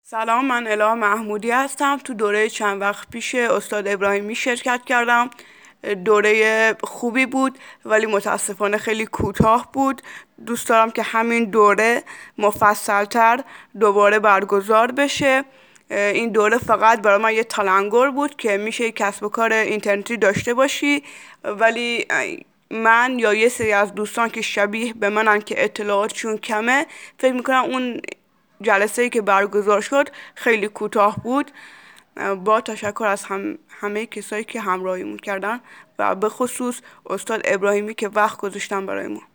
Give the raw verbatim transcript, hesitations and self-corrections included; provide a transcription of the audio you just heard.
سلام، من اله محمودی هستم. تو دوره چند وقت پیش استاد ابراهیمی شرکت کردم. دوره خوبی بود ولی متاسفانه خیلی کوتاه بود. دوست دارم که همین دوره مفصلتر دوباره برگزار بشه. این دوره فقط برای من یه تلنگر بود که میشه یک کسب و کار اینترنتی داشته باشی، ولی من یا یه سری از دوستان که شبیه به منن که اطلاعاتشون کمه فکر میکنم اون جلسه‌ای که برگزار شد خیلی کوتاه بود. با تشکر از هم همه کسایی که همراهیمون کردن و به خصوص استاد ابراهیمی که وقت گذاشتن برای ما.